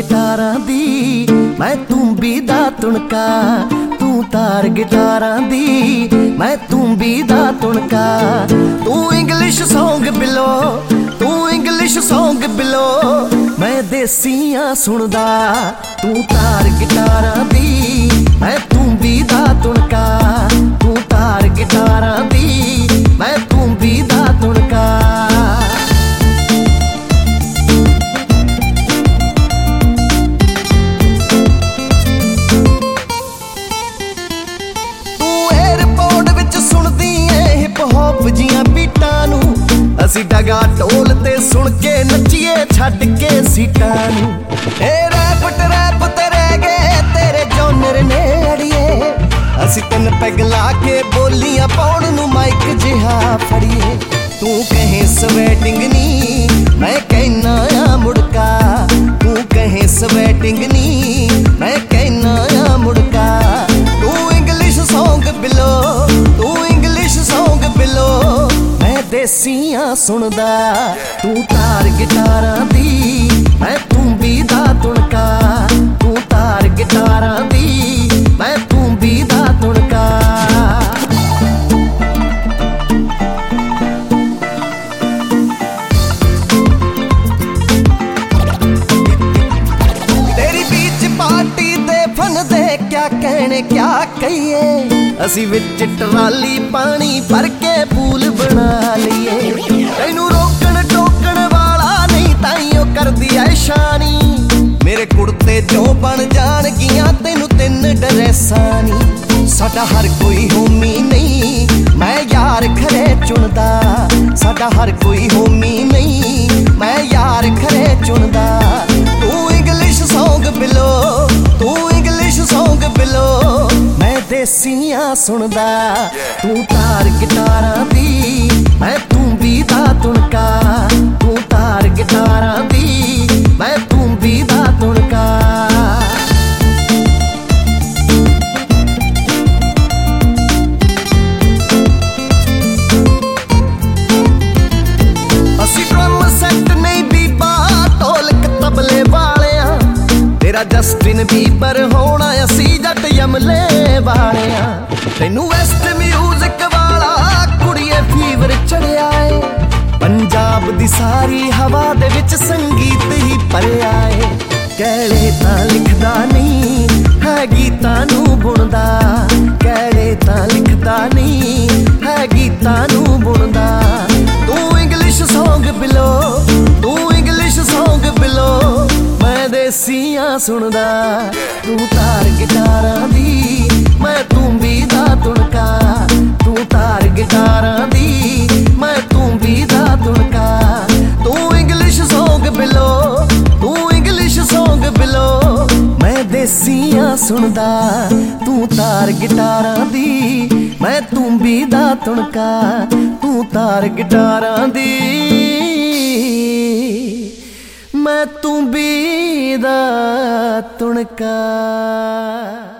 गिटारां दी, मैं तूंबी दा तुणका। तू तार गिटारां दी, मैं तूंबी दा तुणका। तू इंग्लिश सॉन्ग बिलो, तू इंग्लिश सॉन्ग बिलो, मैं देसियां सुनदा। तू तार गिटारां दी, मैं तूंबी दा तुणका। तू तार गिटारां दी, मैं तूंबी दा तुणका। जियां बीटां नूं असीं डगा ढोल ते सुन के नच्चीए छड्ड के सीटां नूं। रैप टरैप ते रह गए तेरे जॉनर ने अड़िए, असीं तिन पैग ला के बोलियां पाउण नूं माइक जिहा फड़िए। तू कहे स्वेटिंग नी, मैं कहना आ मुड़का। तू कहे स्वेटिंग नी, मैं कहना आ मुड़का। तू इंग्लिश सॉन्ग बिलो, तू इंग्लिश सॉन्ग बिलो, मैं देसियां सुनदा। तू तार गिटारां दी, मैं तूंबी दा तुणका। तू तार गिटारां दी, मैं तूंबी दा तुणका। तेरी बीच पार्टी दे फन दे क्या कहने क्या कहिए, असी विच ट्राली पानी भर के पूल बना लिए। तैनू रोकण टोकण वाला नहीं ताइयों करदी ऐशानी, मेरे कुड़ते जो बन जाणगियां तैनू तिन ड्रेसां नी। साडा हर कोई होमी नहीं, मैं यार खरे चुनदा। साडा हर कोई होमी नहीं, मैं यार खरे चुनदा। तू इंग्लिश सॉन्ग बिलो, तू इंग्लिश सॉन्ग बिलो, मैं देसियां सुनदा। तू तार गिटारां दी, मैं तूंबी दा तुणका। तू तार गिटारां दी, मैं तूंबी दा तुणका। असी ड्रम सैट नहीं बीबा ढोलक तबले वालियां, तेरा जस्टिन बीबर होना असी जट यमले वालियां। तैनू वेस्ट म्यूजिक वाला कुड़िए फीवर चढ़िया है, पंजाब दी सारी हवा दे विच संगीत ही भरिया है। कहड़े तां लिखदा नहीं है गीतां नूं बुणदा, कहड़े तां लिखदा नहीं है गीतां नूं बुणदा। तू इंग्लिश सॉन्ग बिलो, तू इंग्लिश सॉन्ग बिलो, मैं देसियां सुनदा। तू तार गिटारां दी, मैं तूंबी दा तुणका। तू तार गिटारां दी, मैं तूंबी दा तुणका। तू इंग्लिश सॉन्ग बिलो, तू इंग्लिश सॉन्ग बिलो, मैं देसियां सुनदा। तू तार गिटारां दी, मैं तूंबी दा तुणका। तू तार गिटारां दी, मैं तूंबी दा तुणका।